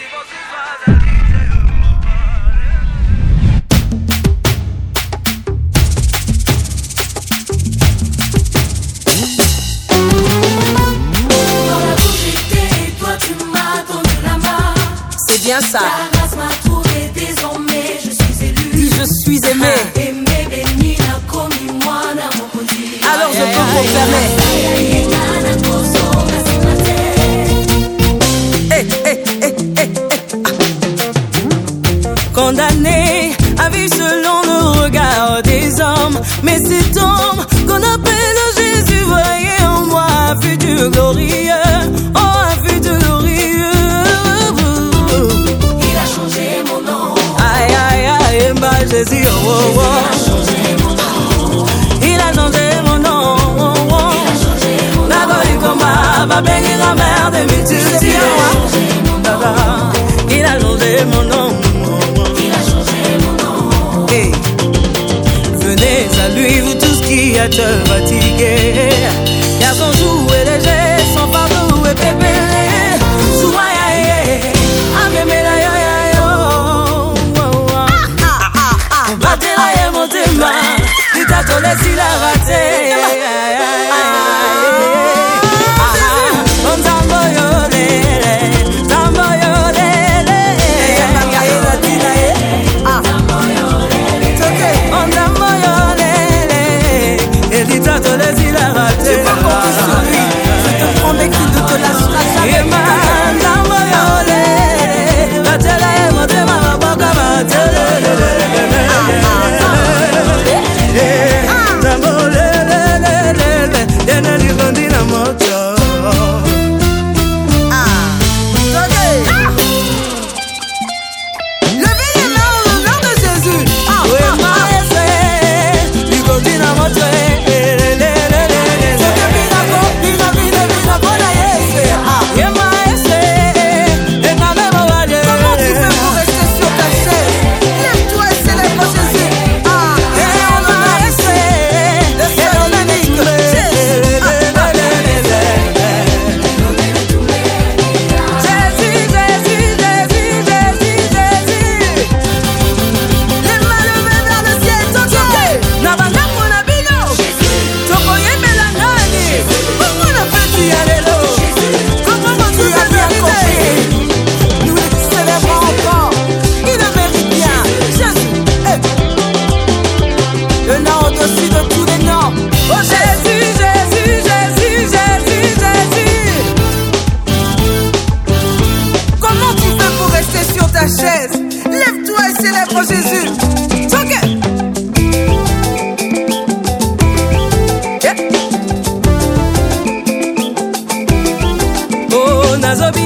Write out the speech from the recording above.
C'est bien ça. La grâce m'a trouvé, désormais je suis élu. Je suis aimé. Aimé, béni, n'a commis moi, n'a reconduit. Alors je peux confirmer. Condamné à vivre selon le regard des hommes, mais cet homme qu'on appelle Jésus voyait en moi un futur glorieux, oh un futur glorieux. Il a changé mon nom. Aïe aïe aïe, ma Jésus, oh oh oh. Il a changé mon nom, oh oh. La gloire comme ma belle grand-mère de multitudes. Il a changé mon nom. Venez à lui, vous tous qui êtes fatigués, car son joug est léger, son fardeau est pépé. Souaïe, amène la yo yo yo. Battez la et montez ma, il t'a collé s'il a raté. Tu peux compter sur lui. Je te promets qu'il ne te lâchera jamais. Lève-toi et célèbre Jésus. Okay. Yeah. Oh, Nazobi.